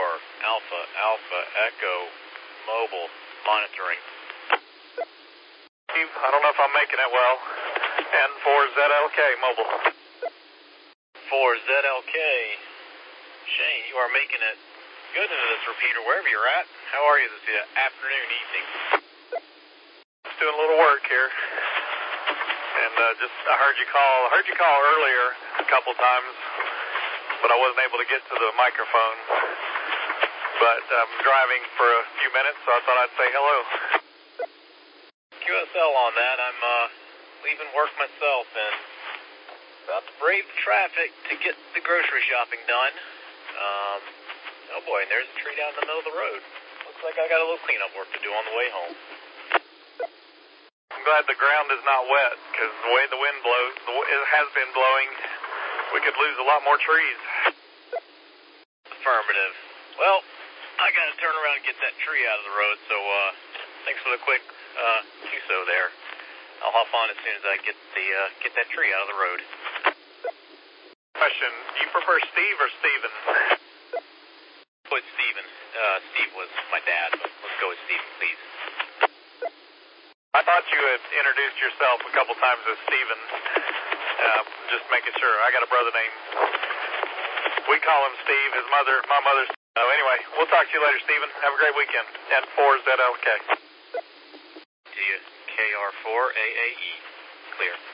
Alpha Alpha Echo Mobile monitoring. Steve, I don't know if I'm making it well. N4ZLK Mobile. 4ZLK. Shane, you are making it good into this repeater wherever you're at. How are you this afternoon, evening? Just doing a little work here. And I heard you call earlier a couple times, but I wasn't able to get to the microphone. But I'm driving for a few minutes, so I thought I'd say hello. QSL on that. I'm leaving work myself and about to brave the traffic to get the grocery shopping done. Oh boy, and there's a tree down in the middle of the road. Looks like I got a little cleanup work to do on the way home. I'm glad the ground is not wet, because the way the wind blows, it has been blowing, we could lose a lot more trees. Affirmative. Well, I got to turn around and get that tree out of the road, so thanks for the quick QSO there. I'll hop on as soon as I get that tree out of the road. Question, do you prefer Steve or Steven? Put Steven. Steve was my dad, but let's go with Steven, please. I thought you had introduced yourself a couple times as Steven. Just making sure. I got a brother named, we call him Steve. My mother's. Anyway, we'll talk to you later, Steven. Have a great weekend. N4ZLK. See you. KR4AAE. Clear.